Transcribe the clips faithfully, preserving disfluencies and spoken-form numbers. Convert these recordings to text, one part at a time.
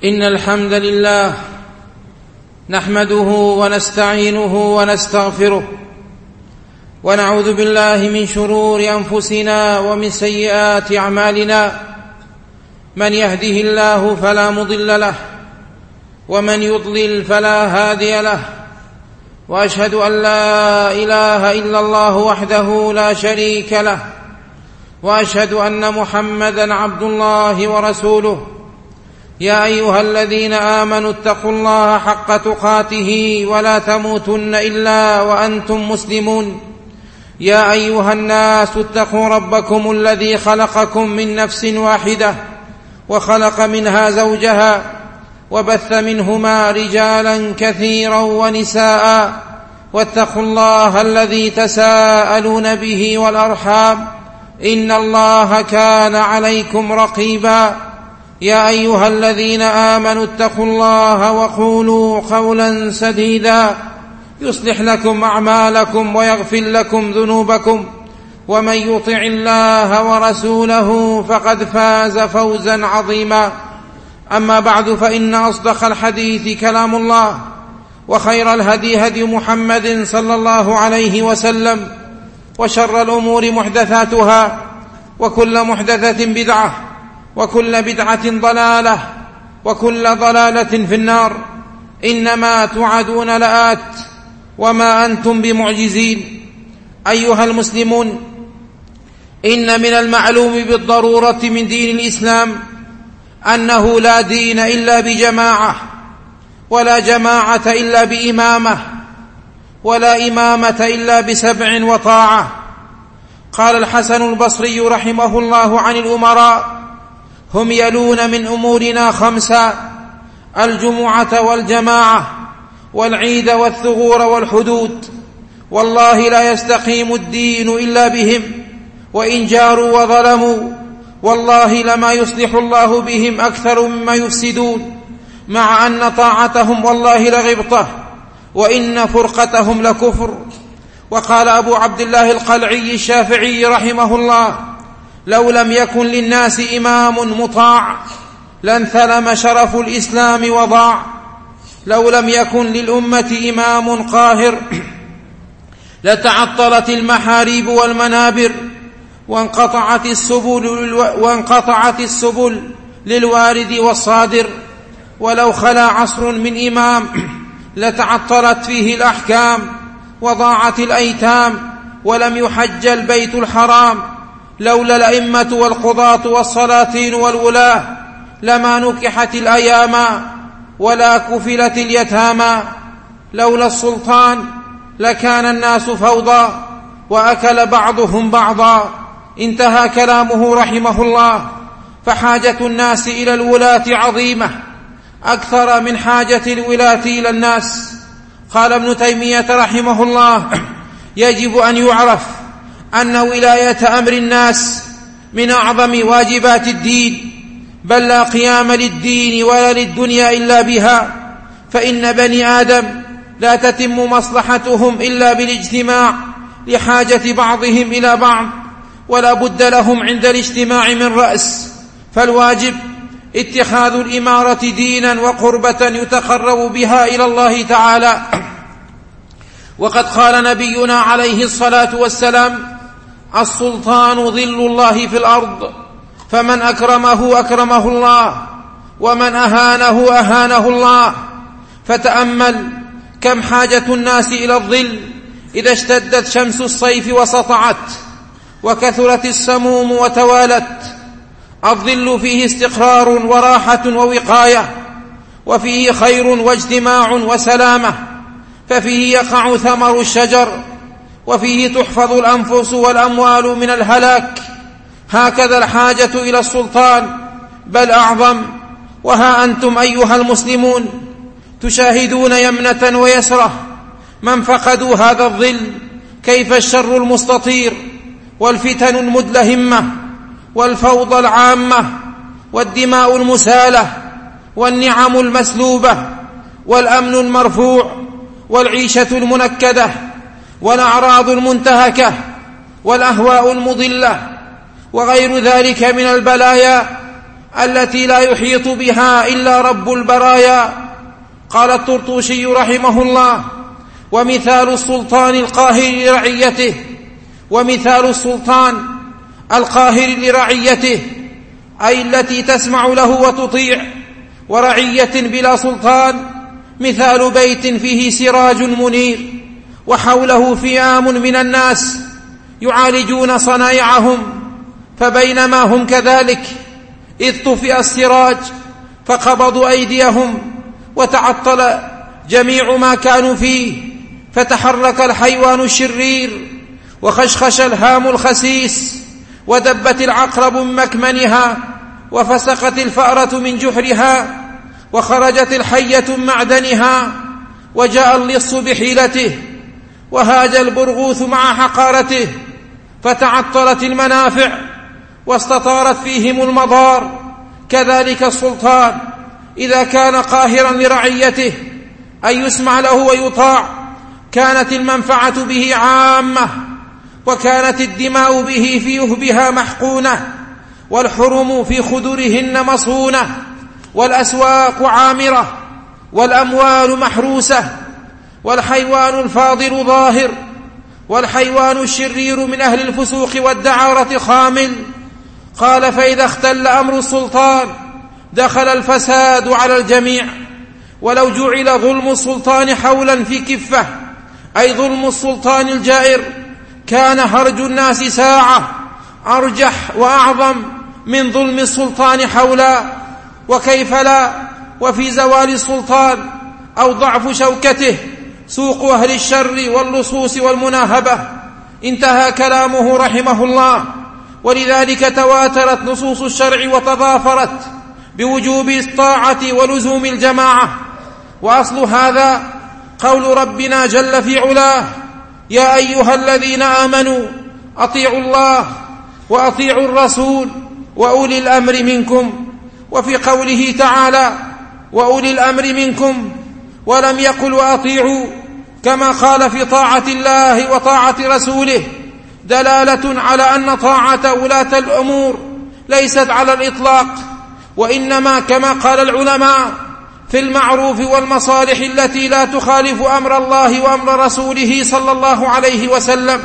إن الحمد لله نحمده ونستعينه ونستغفره ونعوذ بالله من شرور أنفسنا ومن سيئات أعمالنا. من يهده الله فلا مضل له ومن يضلل فلا هادي له، وأشهد أن لا إله إلا الله وحده لا شريك له، وأشهد أن محمدًا عبد الله ورسوله. يا أيها الذين آمنوا اتقوا الله حق تقاته ولا تموتن إلا وأنتم مسلمون. يا أيها الناس اتقوا ربكم الذي خلقكم من نفس واحدة وخلق منها زوجها وبث منهما رجالا كثيرا ونساء، واتقوا الله الذي تساءلون به والأرحام إن الله كان عليكم رقيبا. يا أيها الذين آمنوا اتقوا الله وقولوا قولا سديدا يصلح لكم أعمالكم ويغفر لكم ذنوبكم، ومن يطع الله ورسوله فقد فاز فوزا عظيما. أما بعد، فإن أصدق الحديث كلام الله، وخير الهدي هدي محمد صلى الله عليه وسلم، وشر الأمور محدثاتها، وكل محدثة بدعة، وكل بدعة ضلالة، وكل ضلالة في النار. إنما توعدون لآت وما أنتم بمعجزين. أيها المسلمون، إن من المعلوم بالضرورة من دين الإسلام أنه لا دين إلا بجماعة، ولا جماعة إلا بإمامة، ولا إمامة إلا بسبع وطاعة. قال الحسن البصري رحمه الله عن الأمراء: هم يلون من أمورنا خمسا: الجمعة والجماعة والعيد والثغور والحدود. والله لا يستقيم الدين إلا بهم، وإن جاروا وظلموا والله لما يصلح الله بهم أكثر مما يفسدون، مع أن طاعتهم والله لغبطة، وإن فرقتهم لكفر. وقال أبو عبد الله القلعي الشافعي رحمه الله: لو لم يكن للناس إمام مطاع لانثلم شرف الإسلام وضاع. لو لم يكن للأمة إمام قاهر لتعطلت المحاريب والمنابر، وانقطعت السبل, وانقطعت السبل للوارد والصادر. ولو خلا عصر من إمام لتعطلت فيه الأحكام، وضاعت الأيتام، ولم يحج البيت الحرام. لولا الأئمة والقضاة والسلاطين والولاة لما نكحت الأيام، ولا كفلت اليتامى. لولا السلطان لكان الناس فوضى، وأكل بعضهم بعضا. انتهى كلامه رحمه الله. فحاجة الناس إلى الولاة عظيمة، أكثر من حاجة الولاة إلى الناس. قال ابن تيمية رحمه الله: يجب أن يعرف أن ولاية أمر الناس من أعظم واجبات الدين، بل لا قيام للدين ولا للدنيا إلا بها. فإن بني آدم لا تتم مصلحتهم إلا بالاجتماع لحاجة بعضهم إلى بعض، ولا بد لهم عند الاجتماع من رأس. فالواجب اتخاذ الإمارة دينا وقربة يتقرب بها إلى الله تعالى. وقد قال نبينا عليه الصلاة والسلام: السلطان ظل الله في الأرض، فمن أكرمه أكرمه الله، ومن أهانه أهانه الله. فتأمل كم حاجة الناس إلى الظل إذا اشتدت شمس الصيف وسطعت، وكثرت السموم وتوالت. الظل فيه استقرار وراحة ووقاية، وفيه خير واجتماع وسلامة، ففيه يقع ثمر الشجر، وفيه تحفظ الأنفس والأموال من الهلاك. هكذا الحاجة إلى السلطان، بل أعظم. وها أنتم أيها المسلمون تشاهدون يمنة ويسرة من فقدوا هذا الظل، كيف الشر المستطير، والفتن المدلهمة، والفوضى العامة، والدماء المسالة، والنعم المسلوبة، والأمن المرفوع، والعيشة المنكدة، والأعراض المنتهكة، والأهواء المضلة، وغير ذلك من البلايا التي لا يحيط بها إلا رب البرايا. قال الطرطوشي رحمه الله: ومثال السلطان القاهر لرعيته ومثال السلطان القاهر لرعيته أي التي تسمع له وتطيع، ورعية بلا سلطان مثال بيت فيه سراج منير وحوله فئام من الناس يعالجون صنائعهم، فبينما هم كذلك إذ طفئ السراج فقبضوا أيديهم وتعطل جميع ما كانوا فيه، فتحرك الحيوان الشرير وخشخش الهام الخسيس ودبت العقرب من مكمنها وفسقت الفأرة من جحرها وخرجت الحية من معدنها وجاء اللص بحيلته وهاج البرغوث مع حقارته، فتعطلت المنافع واستطارت فيهم المضار. كذلك السلطان إذا كان قاهرا لرعيته أن يسمع له ويطاع كانت المنفعة به عامة، وكانت الدماء به في يهبها محقونة، والحرم في خدرهن مصونة، والأسواق عامرة، والأموال محروسة، والحيوان الفاضل ظاهر، والحيوان الشرير من أهل الفسوق والدعارة خامل. قال: فإذا اختل أمر السلطان دخل الفساد على الجميع. ولو جعل ظلم السلطان حولا في كفة، أي ظلم السلطان الجائر، كان هرج الناس ساعة أرجح وأعظم من ظلم السلطان حولا. وكيف لا وفي زوال السلطان أو ضعف شوكته سوق أهل الشر واللصوص والمناهبة. انتهى كلامه رحمه الله. ولذلك تواترت نصوص الشرع وتضافرت بوجوب الطاعة ولزوم الجماعة. وأصل هذا قول ربنا جل في علاه: يا أيها الذين آمنوا أطيعوا الله وأطيعوا الرسول وأولي الأمر منكم. وفي قوله تعالى: وأولي الأمر منكم، ولم يقل وأطيعوا كما قال في طاعة الله وطاعة رسوله، دلالة على أن طاعة ولاة الأمور ليست على الإطلاق، وإنما كما قال العلماء في المعروف والمصالح التي لا تخالف أمر الله وأمر رسوله صلى الله عليه وسلم،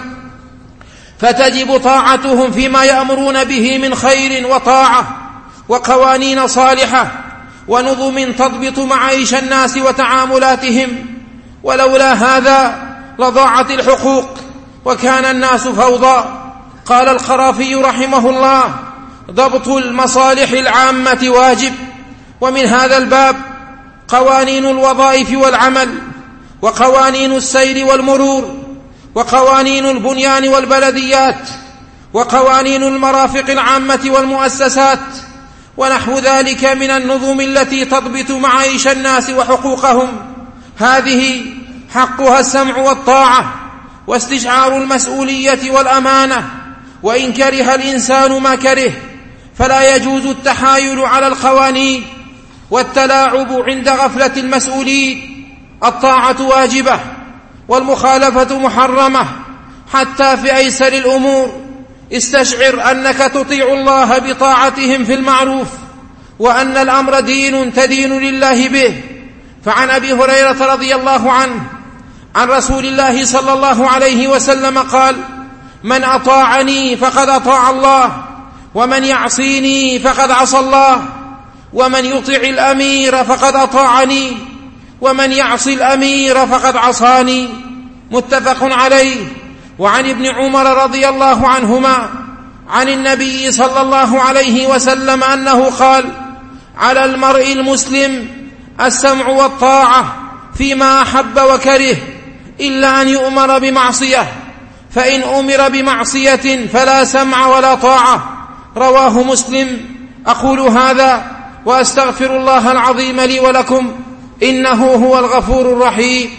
فتجب طاعتهم فيما يأمرون به من خير وطاعة وقوانين صالحة ونظم تضبط معايش الناس وتعاملاتهم. ولولا هذا لضاعت الحقوق وكان الناس فوضى. قال الخرافي رحمه الله: ضبط المصالح العامة واجب. ومن هذا الباب قوانين الوظائف والعمل، وقوانين السير والمرور، وقوانين البنيان والبلديات، وقوانين المرافق العامة والمؤسسات، ونحو ذلك من النظم التي تضبط معايش الناس وحقوقهم. هذه حقها السمع والطاعة واستشعار المسؤولية والأمانة، وإن كره الإنسان ما كره فلا يجوز التحايل على القوانين والتلاعب عند غفلة المسؤولين. الطاعة واجبة والمخالفة محرمة حتى في أيسر الأمور. استشعر أنك تطيع الله بطاعتهم في المعروف، وأن الأمر دين تدين لله به. فعن أبي هريرة رضي الله عنه عن رسول الله صلى الله عليه وسلم قال: من أطاعني فقد أطاع الله، ومن يعصيني فقد عصى الله، ومن يطع الأمير فقد أطاعني، ومن يعصي الأمير فقد عصاني. متفق عليه. وعن ابن عمر رضي الله عنهما عن النبي صلى الله عليه وسلم أنه قال: على المرء المسلم السمع والطاعة فيما أحب وكره، إلا أن يؤمر بمعصية، فإن أمر بمعصية فلا سمع ولا طاعة. رواه مسلم. أقول هذا وأستغفر الله العظيم لي ولكم، إنه هو الغفور الرحيم.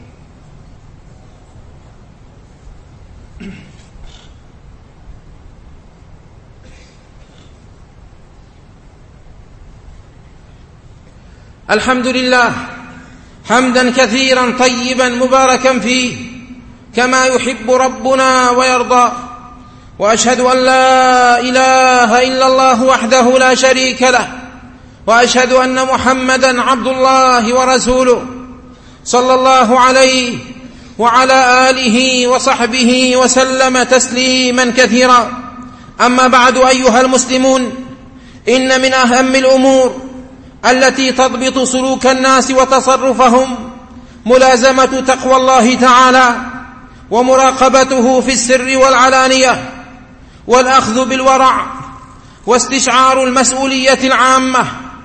الحمد لله حمدا كثيرا طيبا مباركا فيه كما يحب ربنا ويرضى، وأشهد أن لا إله إلا الله وحده لا شريك له، وأشهد أن محمدا عبد الله ورسوله صلى الله عليه وعلى آله وصحبه وسلم تسليما كثيرا. أما بعد، أيها المسلمون، إن من أهم الأمور التي تضبط سلوك الناس وتصرفهم ملازمة تقوى الله تعالى ومراقبته في السر والعلانية، والأخذ بالورع، واستشعار المسؤولية العامة،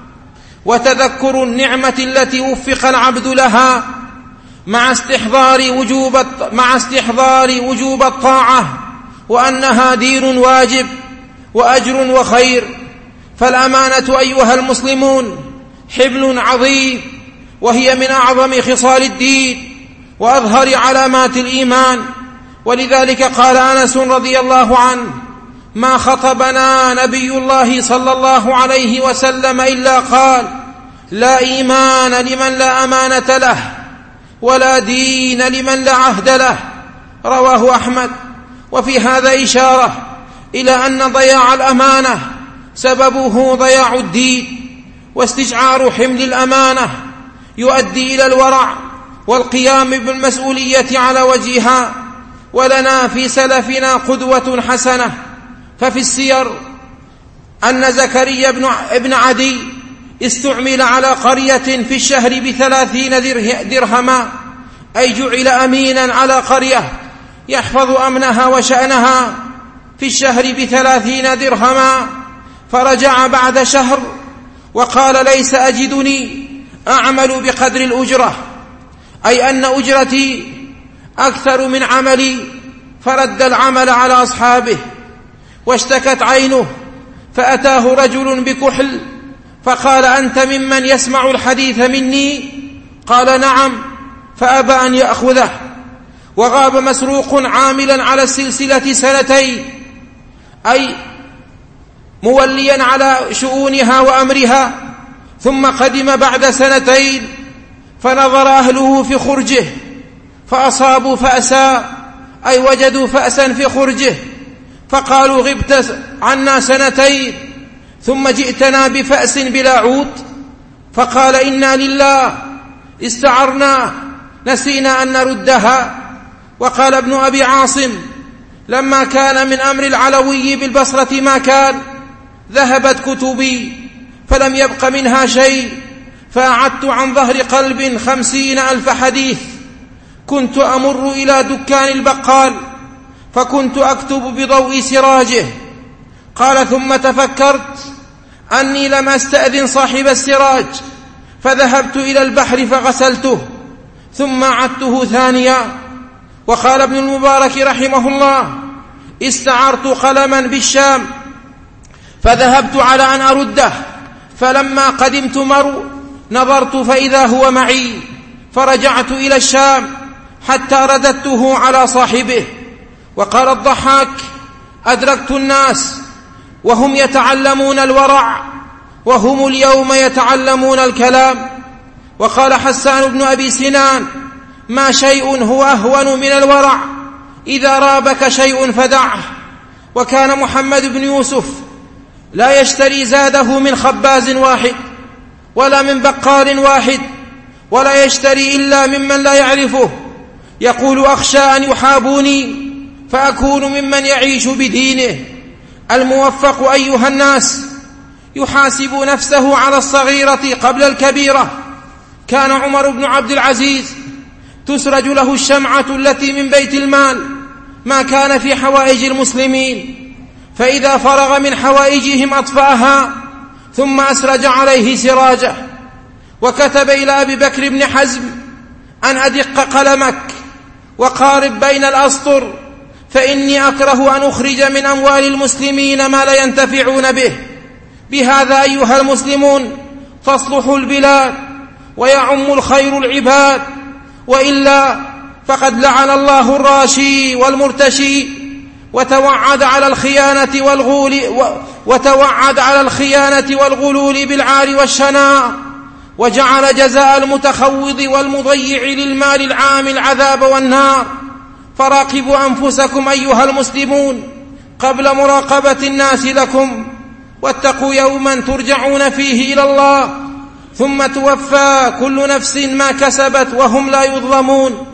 وتذكر النعمة التي وفق العبد لها، مع استحضار وجوب مع استحضار وجوب الطاعة، وأنها دين واجب وأجر وخير. فالأمانة أيها المسلمون حبل عظيم، وهي من أعظم خصال الدين وأظهر علامات الإيمان. ولذلك قال أنس رضي الله عنه: ما خطبنا نبي الله صلى الله عليه وسلم إلا قال: لا إيمان لمن لا أمانة له، ولا دين لمن لا عهد له. رواه أحمد. وفي هذا إشارة إلى أن ضياع الأمانة سببه ضياع الدين، واستشعار حمل الأمانة يؤدي إلى الورع والقيام بالمسؤولية على وجهها. ولنا في سلفنا قدوة حسنة، ففي السير أن زكريا بن عدي استعمل على قرية في الشهر بثلاثين درهما، أي جعل أمينا على قرية يحفظ أمنها وشأنها في الشهر بثلاثين درهما. فرجع بعد شهر وقال: ليس أجدني أعمل بقدر الأجرة، أي أن أجرتي أكثر من عملي. فرد العمل على أصحابه. واشتكت عينه، فأتاه رجل بكحل فقال: أنت ممن يسمع الحديث مني؟ قال: نعم. فأبى أن يأخذه. وغاب مسروق عاملا على السلسلة سنتين، أي موليا على شؤونها وأمرها. ثم قدم بعد سنتين، فنظر أهله في خرجه فأصابوا فأسا، أي وجدوا فأسا في خرجه، فقالوا: غبت عنا سنتين ثم جئتنا بفأس بلا عود. فقال: إنا لله استعرنا، نسينا أن نردها. وقال ابن أبي عاصم: لما كان من أمر العلوي بالبصرة ما كان، ذهبت كتبي فلم يبق منها شيء، فأعدت عن ظهر قلب خمسين ألف حديث. كنت أمر إلى دكان البقال فكنت أكتب بضوء سراجه. قال: ثم تفكرت أني لم أستأذن صاحب السراج، فذهبت إلى البحر فغسلته ثم عدته ثانيا. وقال ابن المبارك رحمه الله: استعرت قلما بالشام فذهبت على أن أرده، فلما قدمت مرو نظرت فإذا هو معي، فرجعت إلى الشام حتى رددته على صاحبه. وقال الضحاك: أدركت الناس وهم يتعلمون الورع، وهم اليوم يتعلمون الكلام. وقال حسان بن أبي سنان: ما شيء هو أهون من الورع، إذا رابك شيء فدعه. وكان محمد بن يوسف لا يشتري زاده من خباز واحد ولا من بقال واحد، ولا يشتري إلا ممن لا يعرفه، يقول: أخشى أن يحابوني فأكون ممن يعيش بدينه. الموفق أيها الناس يحاسب نفسه على الصغيرة قبل الكبيرة. كان عمر بن عبد العزيز تسرج له الشمعة التي من بيت المال ما كان في حوائج المسلمين، فإذا فرغ من حوائجهم أطفأها ثم أسرج عليه سراجه. وكتب إلى أبي بكر بن حزم: أن أدق قلمك وقارب بين الأسطر، فإني أكره أن أخرج من أموال المسلمين ما لا ينتفعون به. بهذا أيها المسلمون تصلح البلاد ويعم الخير العباد، وإلا فقد لعن الله الراشي والمرتشي، وتوعد على الخيانة والغول وتوعد على الخيانة والغلول بالعار والشناء، وجعل جزاء المتخوض والمضيع للمال العام العذاب والنار. فراقبوا أنفسكم أيها المسلمون، قبل مراقبة الناس لكم، واتقوا يوما ترجعون فيه إلى الله ثم توفى كل نفس ما كسبت وهم لا يظلمون.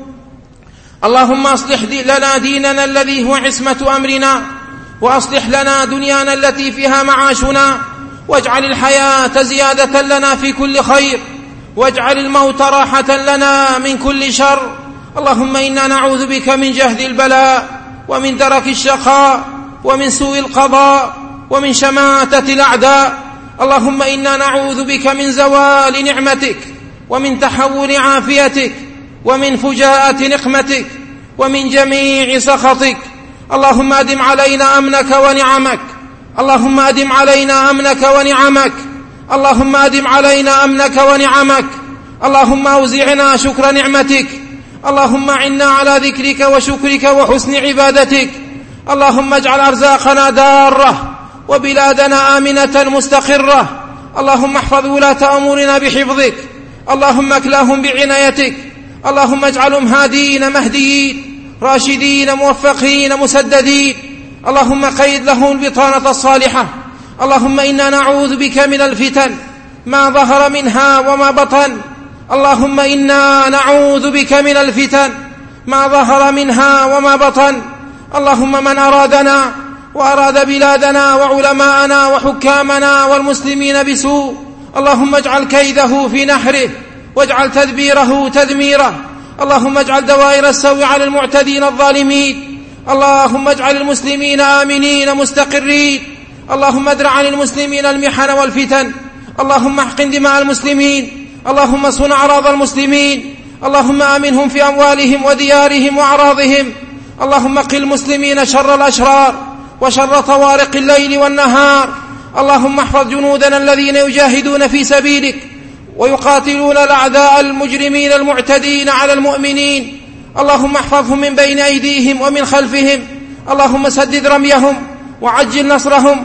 اللهم أصلح لنا ديننا الذي هو عصمة أمرنا، وأصلح لنا دنيانا التي فيها معاشنا، واجعل الحياة زيادة لنا في كل خير، واجعل الموت راحة لنا من كل شر. اللهم إنا نعوذ بك من جهد البلاء، ومن درك الشقاء، ومن سوء القضاء، ومن شماتة الأعداء. اللهم إنا نعوذ بك من زوال نعمتك، ومن تحول عافيتك، ومن فجاءة نقمتك، ومن جميع سخطك. اللهم أدم علينا أمنك ونعمك، اللهم أدم علينا أمنك ونعمك، اللهم أدم علينا أمنك ونعمك. اللهم أوزعنا شكر نعمتك، اللهم أعنا على ذكرك وشكرك وحسن عبادتك. اللهم اجعل أرزاقنا دارة، وبلادنا آمنة مستقرة. اللهم احفظ ولاة أمورنا بحفظك، اللهم اكلاهم بعنايتك، اللهم اجعلهم هادين مهديين راشدين موفقين مسددين. اللهم قيد لهم البطانة الصالحة. اللهم إنا نعوذ بك من الفتن ما ظهر منها وما بطن. اللهم إنا نعوذ بك من الفتن ما ظهر منها وما بطن. اللهم من أرادنا وأراد بلادنا وعلماءنا وحكامنا والمسلمين بسوء، اللهم اجعل كيده في نحره، واجعل تدبيره تدميره. اللهم اجعل دوائر السوء على المعتدين الظالمين. اللهم اجعل المسلمين آمنين مستقرين. اللهم ادرع عن المسلمين المحن والفتن. اللهم احقن دماء المسلمين. اللهم صن أعراض المسلمين. اللهم آمنهم في أموالهم وديارهم وأعراضهم. اللهم قل المسلمين شر الأشرار وشر طوارق الليل والنهار. اللهم احفظ جنودنا الذين يجاهدون في سبيلك ويقاتلون الأعداء المجرمين المعتدين على المؤمنين. اللهم احفظهم من بين أيديهم ومن خلفهم. اللهم سدد رميهم وعجل نصرهم،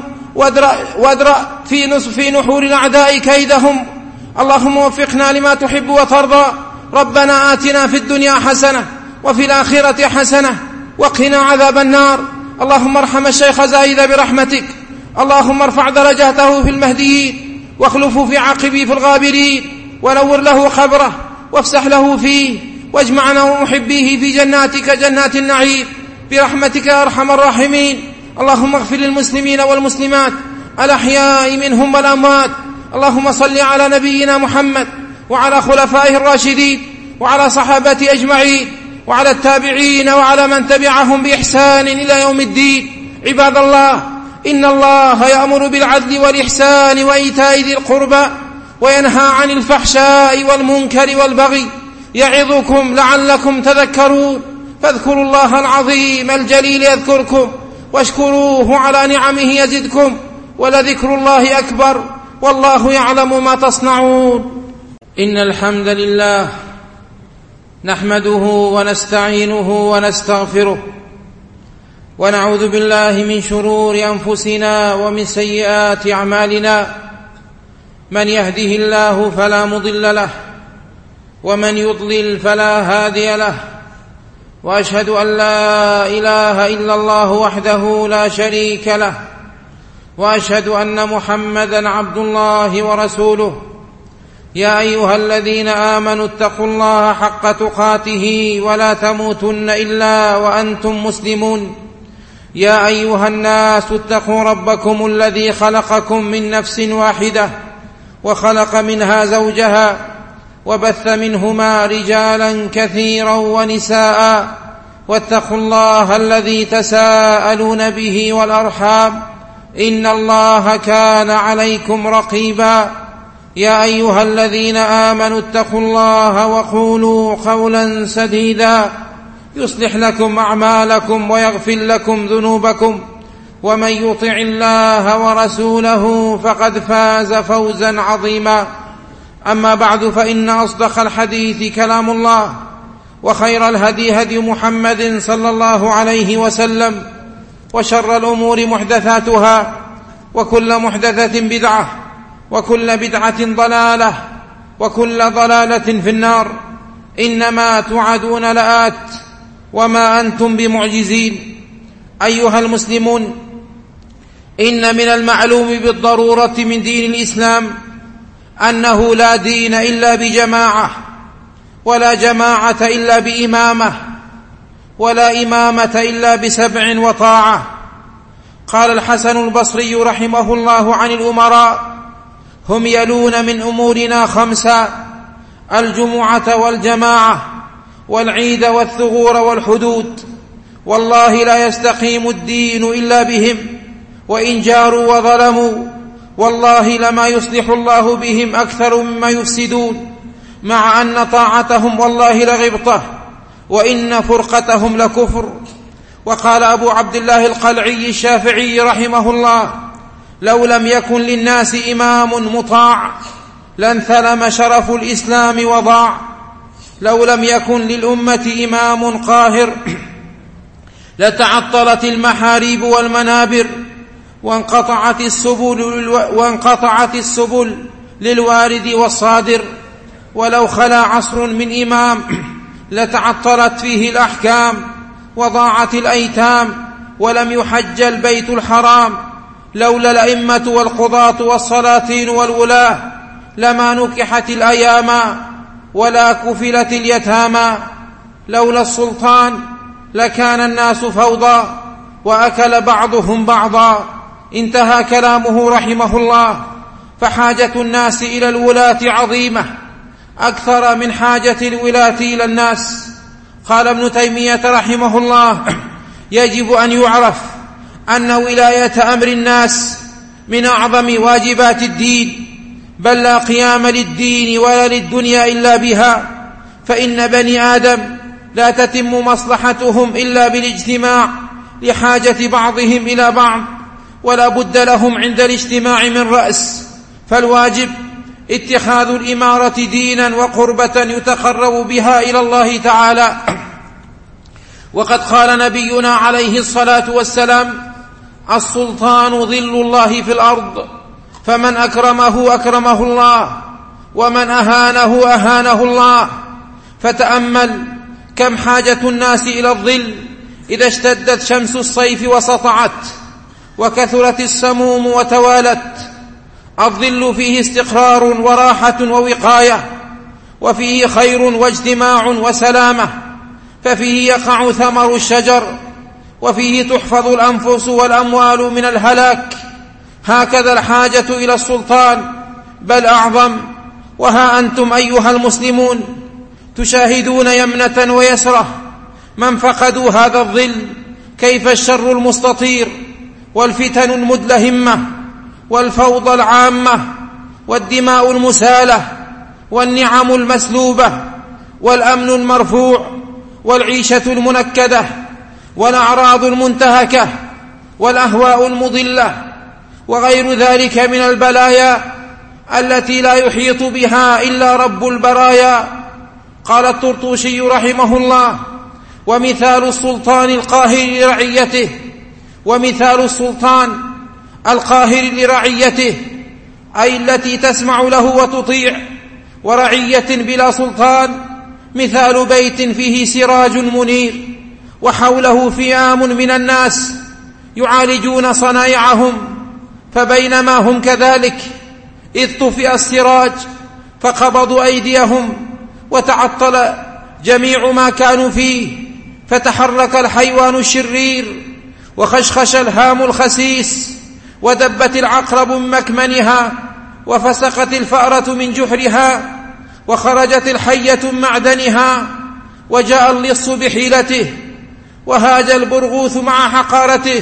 وادرأ في, في نحور الأعداء كيدهم. اللهم وفقنا لما تحب وترضى. ربنا آتنا في الدنيا حسنة وفي الآخرة حسنة وقنا عذاب النار. اللهم ارحم الشيخ زايد برحمتك. اللهم ارفع درجاته في المهديين، واخلفه في عقبه في الغابرين، ونور له قبره وافسح له فيه، واجمعنا ومحبيه في جناتك جنات النعيم برحمتك يا أرحم الراحمين. اللهم اغفر للمسلمين والمسلمات الأحياء منهم والأموات. اللهم صل على نبينا محمد وعلى خلفائه الراشدين وعلى صحابته أجمعين وعلى التابعين وعلى من تبعهم بإحسان إلى يوم الدين. عباد الله، إن الله يأمر بالعدل والإحسان وإيتاء ذي القربى، وينهى عن الفحشاء والمنكر والبغي، يعظكم لعلكم تذكرون. فاذكروا الله العظيم الجليل يذكركم، واشكروه على نعمه يزدكم، ولذكر الله أكبر، والله يعلم ما تصنعون. إن الحمد لله نحمده ونستعينه ونستغفره، ونعوذ بالله من شرور أنفسنا ومن سيئات أعمالنا. من يهده الله فلا مضل له، ومن يضلل فلا هادي له. وأشهد أن لا إله إلا الله وحده لا شريك له، وأشهد أن محمدا عبد الله ورسوله. يا أيها الذين آمنوا اتقوا الله حق تقاته ولا تموتن إلا وأنتم مسلمون. يا أيها الناس اتقوا ربكم الذي خلقكم من نفس واحدة، وخلق منها زوجها، وبث منهما رجالا كثيرا ونساء. واتقوا الله الذي تساءلون به والأرحام، إن الله كان عليكم رقيبا. يا أيها الذين آمنوا اتقوا الله وقولوا قولا سديدا يصلح لكم أعمالكم ويغفر لكم ذنوبكم، ومن يطع الله ورسوله فقد فاز فوزا عظيما. أما بعد، فإن أصدق الحديث كلام الله، وخير الهدي هدي محمد صلى الله عليه وسلم، وشر الأمور محدثاتها، وكل محدثة بدعة، وكل بدعة ضلالة، وكل ضلالة في النار. إنما توعدون لآت وما أنتم بمعجزين. أيها المسلمون، إن من المعلوم بالضرورة من دين الإسلام أنه لا دين إلا بجماعة، ولا جماعة إلا بإمامة، ولا إمامة إلا بسبع وطاعة. قال الحسن البصري رحمه الله عن الأمراء: هم يلون من أمورنا خمسا: الجمعة والجماعة والعيد والثغور والحدود، والله لا يستقيم الدين إلا بهم، وإن جاروا وظلموا والله لما يصلح الله بهم أكثر مما يفسدون، مع أن طاعتهم والله لغبطة، وإن فرقتهم لكفر. وقال أبو عبد الله القلعي الشافعي رحمه الله: لو لم يكن للناس إمام مطاع لانثلم شرف الإسلام وضاع، لو لم يكن للأمة إمام قاهر لتعطلت المحاريب والمنابر، وانقطعت السبل, وانقطعت السبل للوارد والصادر، ولو خلا عصر من إمام لتعطلت فيه الأحكام، وضاعت الأيتام، ولم يحج البيت الحرام، لولا الأئمة والقضاة والسلاطين والولاة لما نكحت الأيام، ولا كفلت اليتامى، لولا السلطان لكان الناس فوضى، وأكل بعضهم بعضا. انتهى كلامه رحمه الله. فحاجة الناس إلى الولاة عظيمة أكثر من حاجة الولاة إلى الناس. قال ابن تيمية رحمه الله: يجب أن يعرف أن ولاية أمر الناس من أعظم واجبات الدين، بل لا قيام للدين ولا للدنيا إلا بها، فإن بني آدم لا تتم مصلحتهم إلا بالاجتماع لحاجة بعضهم إلى بعض، ولا بد لهم عند الاجتماع من رأس، فالواجب اتخاذ الإمارة دينا وقربة يتقرب بها إلى الله تعالى. وقد قال نبينا عليه الصلاة والسلام: السلطان ظل الله في الأرض، فمن أكرمه أكرمه الله، ومن أهانه أهانه الله. فتأمل كم حاجة الناس إلى الظل إذا اشتدت شمس الصيف وسطعت، وكثرت السموم وتوالت. الظل فيه استقرار وراحة ووقاية، وفيه خير واجتماع وسلامة، ففيه يقع ثمر الشجر، وفيه تحفظ الأنفس والأموال من الهلاك. هكذا الحاجة إلى السلطان، بل أعظم. وها أنتم أيها المسلمون تشاهدون يمنة ويسرة من فقدوا هذا الظل، كيف الشر المستطير، والفتن المدلهمة، والفوضى العامة، والدماء المسالة، والنعم المسلوبة، والأمن المرفوع، والعيشة المنكدة، والأعراض المنتهكة، والأهواء المضلة، وغير ذلك من البلايا التي لا يحيط بها إلا رب البرايا. قال الطرطوشي رحمه الله: ومثال السلطان القاهر لرعيته ومثال السلطان القاهر لرعيته أي التي تسمع له وتطيع، ورعية بلا سلطان مثال بيت فيه سراج منير وحوله فئام من الناس يعالجون صنائعهم، فبينما هم كذلك إذ طفئ السراج فقبضوا أيديهم وتعطل جميع ما كانوا فيه، فتحرك الحيوان الشرير وخشخش الهام الخسيس، ودبت العقرب من مكمنها، وفسقت الفأرة من جحرها، وخرجت الحية من معدنها، وجاء اللص بحيلته، وهاج البرغوث مع حقارته،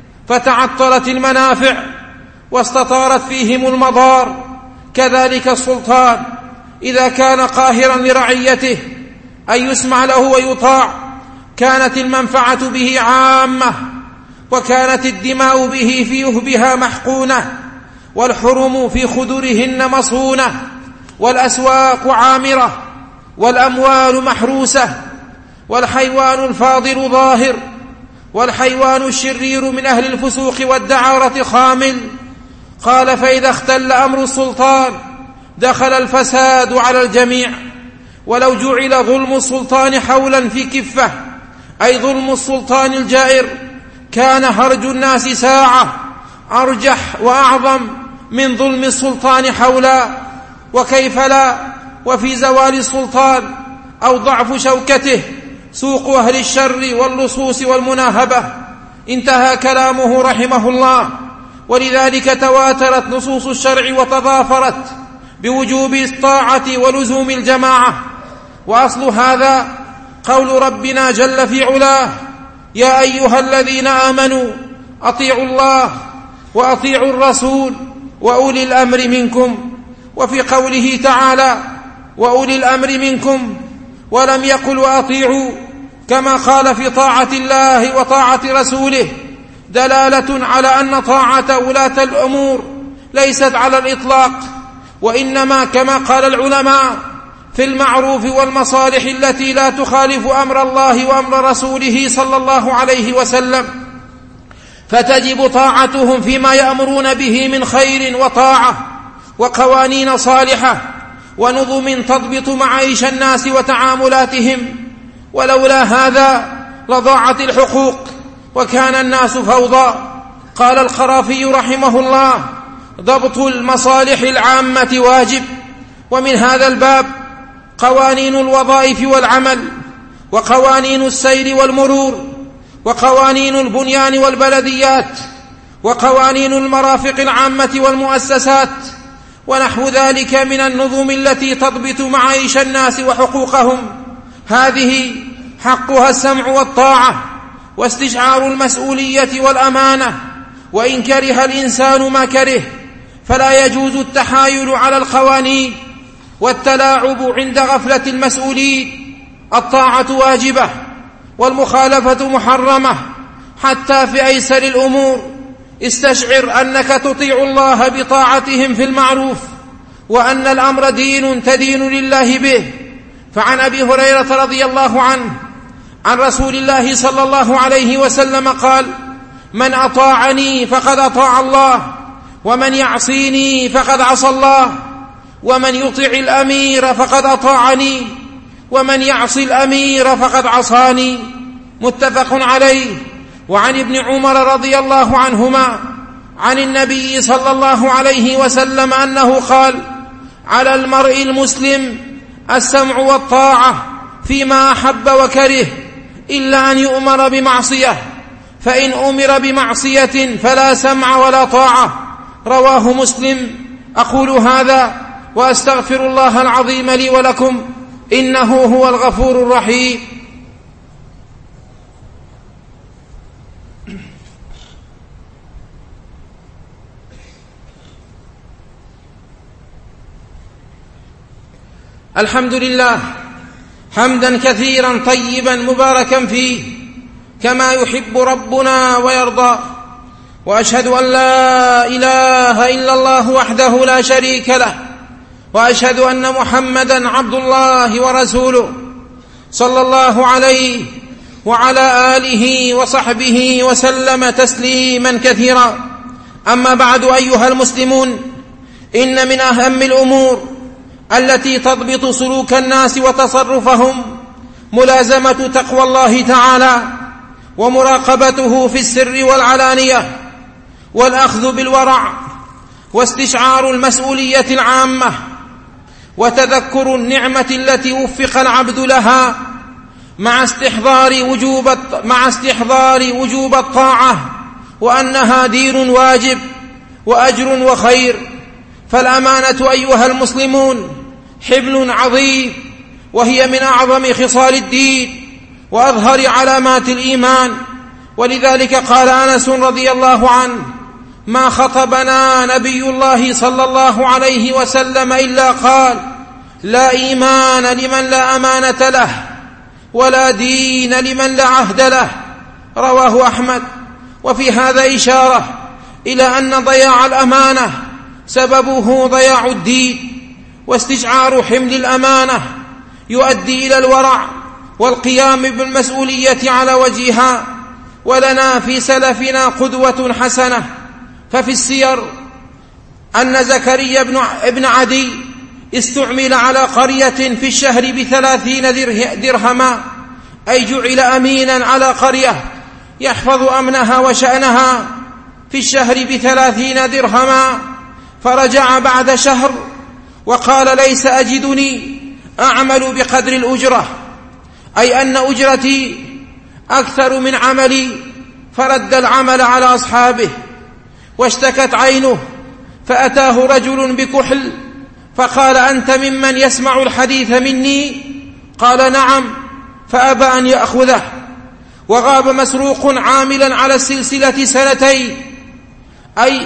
فتعطلت المنافع واستطارت فيهم المضار. كذلك السلطان إذا كان قاهرا لرعيته أن يسمع له ويطاع كانت المنفعة به عامة، وكانت الدماء به في يهبها محقونة، والحرم في خدرهن مصونة، والأسواق عامرة، والأموال محروسة، والحيوان الفاضل ظاهر، والحيوان الشرير من أهل الفسوق والدعارة خامل. قال: فإذا اختل أمر السلطان دخل الفساد على الجميع. ولو جعل ظلم السلطان حولا في كفة، أي ظلم السلطان الجائر، كان هرج الناس ساعة أرجح وأعظم من ظلم السلطان حولا، وكيف لا وفي زوال السلطان أو ضعف شوكته سوق أهل الشر واللصوص والمناهبة. انتهى كلامه رحمه الله. ولذلك تواترت نصوص الشرع وتضافرت بوجوب الطاعة ولزوم الجماعة. وأصل هذا قول ربنا جل في علاه: يا أيها الذين آمنوا أطيعوا الله وأطيعوا الرسول وأولي الأمر منكم. وفي قوله تعالى: وأولي الأمر منكم، ولم يقل وأطيعوا كما قال في طاعة الله وطاعة رسوله، دلالة على أن طاعة ولاة الأمور ليست على الإطلاق، وإنما كما قال العلماء في المعروف والمصالح التي لا تخالف أمر الله وأمر رسوله صلى الله عليه وسلم، فتجب طاعتهم فيما يأمرون به من خير وطاعة وقوانين صالحة ونظم تضبط معايش الناس وتعاملاتهم. ولولا هذا لضاعت الحقوق وكان الناس فوضى. قال الخرافي رحمه الله: ضبط المصالح العامة واجب. ومن هذا الباب قوانين الوظائف والعمل، وقوانين السير والمرور، وقوانين البنيان والبلديات، وقوانين المرافق العامة والمؤسسات، ونحو ذلك من النظم التي تضبط معايش الناس وحقوقهم. هذه حقها السمع والطاعة واستشعار المسؤولية والأمانة، وإن كره الإنسان ما كره فلا يجوز التحايل على القوانين والتلاعب عند غفلة المسؤولين. الطاعة واجبة والمخالفة محرمة حتى في أيسر الأمور. استشعر أنك تطيع الله بطاعتهم في المعروف، وأن الأمر دين تدين لله به. فعن أبي هريرة رضي الله عنه عن رسول الله صلى الله عليه وسلم قال: من أطاعني فقد أطاع الله، ومن يعصيني فقد عصى الله، ومن يطع الأمير فقد أطاعني، ومن يعصي الأمير فقد عصاني. متفق عليه. وعن ابن عمر رضي الله عنهما عن النبي صلى الله عليه وسلم أنه قال: على المرء المسلم السمع والطاعة فيما أحب وكره، إلا أن يؤمر بمعصية، فإن أمر بمعصية فلا سمع ولا طاعة. رواه مسلم. أقول هذا وأستغفر الله العظيم لي ولكم، إنه هو الغفور الرحيم. الحمد لله حمدا كثيرا طيبا مباركا فيه كما يحب ربنا ويرضى. وأشهد أن لا إله إلا الله وحده لا شريك له، وأشهد أن محمدا عبد الله ورسوله صلى الله عليه وعلى آله وصحبه وسلم تسليما كثيرا. أما بعد، أيها المسلمون، إن من أهم الأمور التي تضبط سلوك الناس وتصرفهم ملازمة تقوى الله تعالى ومراقبته في السر والعلانية، والأخذ بالورع، واستشعار المسؤولية العامة، وتذكر النعمة التي وفق العبد لها، مع استحضار وجوب مع استحضار وجوب الطاعة، وأنها دين واجب وأجر وخير. فالأمانة أيها المسلمون حبل عظيم، وهي من أعظم خصال الدين وأظهر علامات الإيمان. ولذلك قال أنس رضي الله عنه: ما خطبنا نبي الله صلى الله عليه وسلم إلا قال: لا إيمان لمن لا أمانة له، ولا دين لمن لا عهد له. رواه أحمد. وفي هذا إشارة إلى أن ضياع الأمانة سببه ضياع الدين، واستشعار حمل الأمانة يؤدي إلى الورع والقيام بالمسؤولية على وجهها. ولنا في سلفنا قدوة حسنة. ففي السير أن زكريا بن عدي استعمل على قرية في الشهر بثلاثين درهما، أي جعل أمينا على قرية يحفظ أمنها وشأنها. في الشهر بثلاثين درهما، فرجع بعد شهر وقال: ليس أجدني أعمل بقدر الأجرة، أي أن أجرتي أكثر من عملي. فرد العمل على أصحابه. واشتكت عينه، فأتاه رجل بكحل فقال: أنت ممن يسمع الحديث مني؟ قال: نعم. فأبى أن يأخذه. وغاب مسروق عاملا على السلسلة سنتين، أي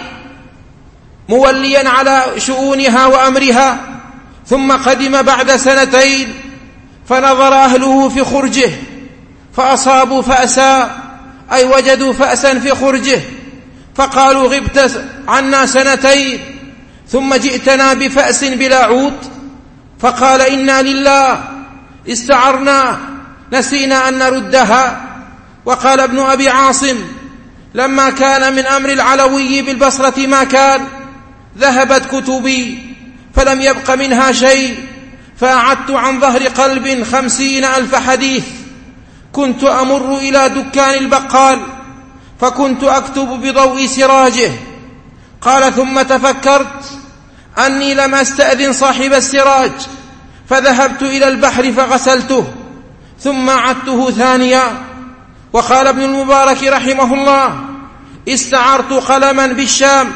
موليا على شؤونها وأمرها، ثم قدم بعد سنتين فنظر أهله في خرجه فأصابوا فأسا، أي وجدوا فأسا في خرجه، فقالوا: غبت عنا سنتين ثم جئتنا بفأس بلا عود؟ فقال: إنا لله، استعرنا، نسينا أن نردها. وقال ابن أبي عاصم: لما كان من أمر العلوي بالبصرة ما كان، ذهبت كتبي فلم يبق منها شيء، فأعدت عن ظهر قلب خمسين ألف حديث. كنت أمر إلى دكان البقال فكنت أكتب بضوء سراجه. قال: ثم تفكرت أني لم أستأذن صاحب السراج، فذهبت إلى البحر فغسلته ثم عدته ثانيا. وقال ابن المبارك رحمه الله: استعرت قلما بالشام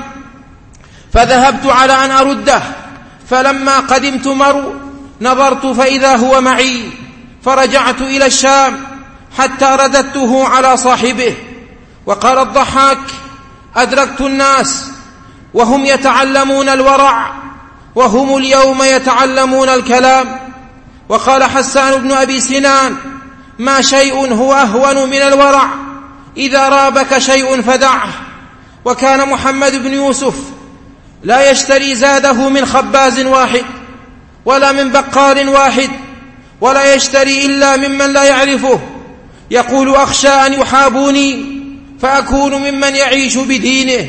فذهبت على أن أرده، فلما قدمت مرو نظرت فإذا هو معي، فرجعت إلى الشام حتى رددته على صاحبه. وقال الضحاك: أدركت الناس وهم يتعلمون الورع، وهم اليوم يتعلمون الكلام. وقال حسان بن أبي سنان: ما شيء هو أهون من الورع، إذا رابك شيء فدعه. وكان محمد بن يوسف لا يشتري زاده من خباز واحد ولا من بقال واحد، ولا يشتري إلا ممن لا يعرفه، يقول: أخشى أن يحابوني فأكون ممن يعيش بدينه.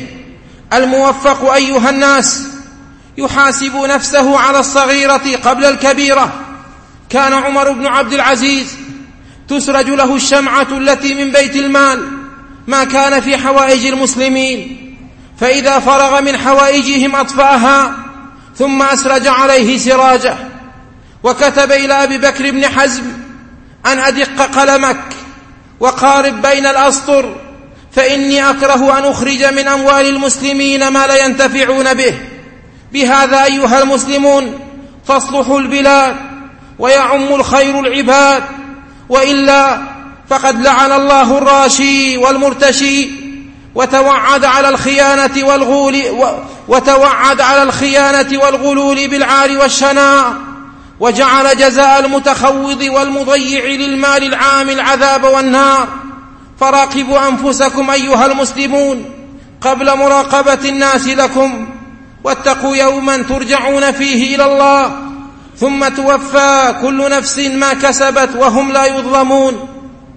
الموفق أيها الناس يحاسب نفسه على الصغيرة قبل الكبيرة. كان عمر بن عبد العزيز تسرج له الشمعة التي من بيت المال ما كان في حوائج المسلمين، فإذا فرغ من حوائجهم أطفأها ثم أسرج عليه سراجه. وكتب إلى أبي بكر بن حزم أن أدق قلمك وقارب بين الأسطر، فإني أكره أن أخرج من أموال المسلمين ما لا ينتفعون به. بهذا أيها المسلمون تصلح البلاد ويعم الخير العباد، وإلا فقد لعن الله الراشي والمرتشي، وتوعد على الخيانة والغول وتوعد على الخيانة والغلول بالعار والشناء، وجعل جزاء المتخوض والمضيع للمال العام العذاب والنار. فراقبوا أنفسكم أيها المسلمون قبل مراقبة الناس لكم، واتقوا يوما ترجعون فيه إلى الله، ثم توفى كل نفس ما كسبت وهم لا يظلمون.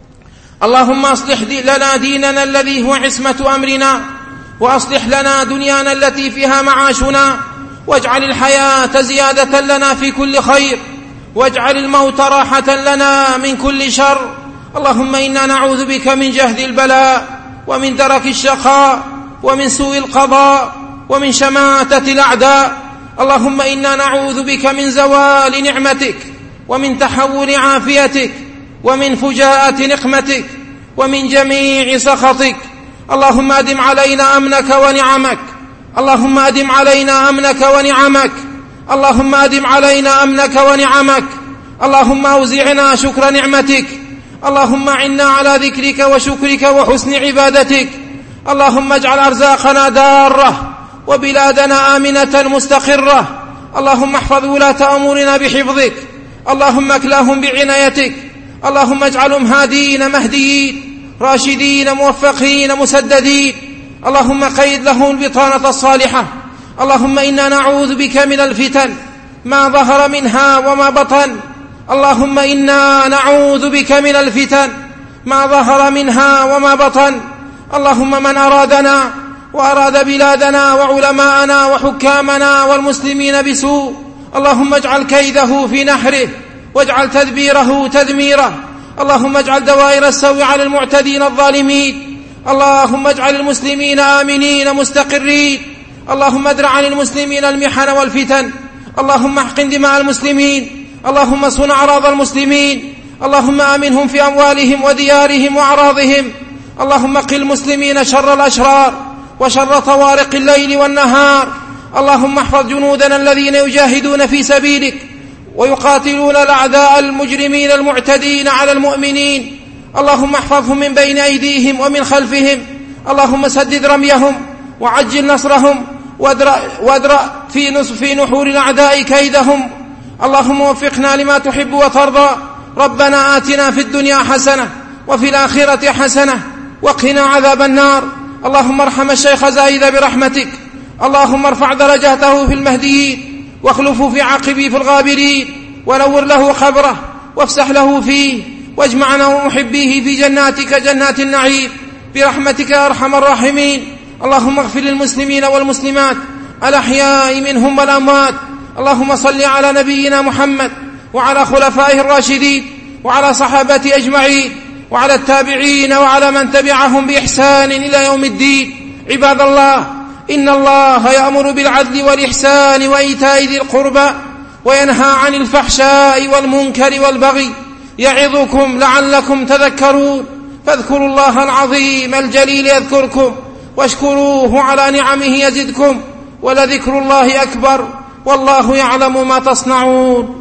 اللهم أصلح لنا ديننا الذي هو عصمة أمرنا، وأصلح لنا دنيانا التي فيها معاشنا، واجعل الحياة زيادة لنا في كل خير، واجعل الموت راحة لنا من كل شر. اللهم إنا نعوذ بك من جهد البلاء، ومن درك الشقاء، ومن سوء القضاء، ومن شماتة الأعداء. اللهم إنا نعوذ بك من زوال نعمتك، ومن تحول عافيتك، ومن فجاءة نقمتك، ومن جميع سخطك. اللهم أدم علينا أمنك ونعمك، اللهم أدم علينا أمنك ونعمك، اللهم أدم علينا أمنك ونعمك. اللهم أوزعنا شكر نعمتك، اللهم أعنا على ذكرك وشكرك وحسن عبادتك. اللهم اجعل أرزاقنا دارة، وبلادنا آمنة مستقرة. اللهم احفظ ولاة أمورنا بحفظك، اللهم اكلاهم بعنايتك، اللهم اجعلهم هادين مهديين راشدين موفقين مسددين. اللهم قيد لهم البطانة الصالحة. اللهم إنا نعوذ بك من الفتن ما ظهر منها وما بطن. اللهم إنا نعوذ بك من الفتن ما ظهر منها وما بطن. اللهم من أرادنا وأراد بلادنا وعلماءنا وحكامنا والمسلمين بسوء، اللهم اجعل كيده في نحره، واجعل تدبيره تدميره. اللهم اجعل دوائر السوء على المعتدين الظالمين. اللهم اجعل المسلمين آمنين مستقرين، اللهم ادرع عن المسلمين المحن والفتن، اللهم احقن دماء المسلمين، اللهم صن أعراض المسلمين، اللهم آمنهم في أموالهم وديارهم وأعراضهم، اللهم قِ المسلمين شر الأشرار وشر طوارق الليل والنهار، اللهم احفظ جنودنا الذين يجاهدون في سبيلك ويقاتلون الأعداء المجرمين المعتدين على المؤمنين، اللهم احفظهم من بين أيديهم ومن خلفهم، اللهم سدد رميهم وعجل نصرهم وادرأ في نصف في نحور الأعداء كيدهم، اللهم وفقنا لما تحب وترضى. ربنا آتنا في الدنيا حسنة وفي الآخرة حسنة وقنا عذاب النار. اللهم ارحم الشيخ زايد برحمتك، اللهم ارفع درجاته في المهديين واخلفه في عقبه في الغابرين، ونور له قبره وافسح له فيه، واجمعنا ومحبيه في جناتك جنات النعيم برحمتك يا أرحم الراحمين. اللهم اغفر للمسلمين والمسلمات الأحياء منهم والأموات. اللهم صل على نبينا محمد وعلى خلفائه الراشدين وعلى صحابته أجمعين وعلى التابعين وعلى من تبعهم بإحسان إلى يوم الدين. عباد الله، إن الله يأمر بالعدل والإحسان وإيتاء ذي القربى وينهى عن الفحشاء والمنكر والبغي، يعظكم لعلكم تذكرون. فاذكروا الله العظيم الجليل يذكركم، واشكروه على نعمه يزدكم، ولذكر الله أكبر، والله يعلم ما تصنعون.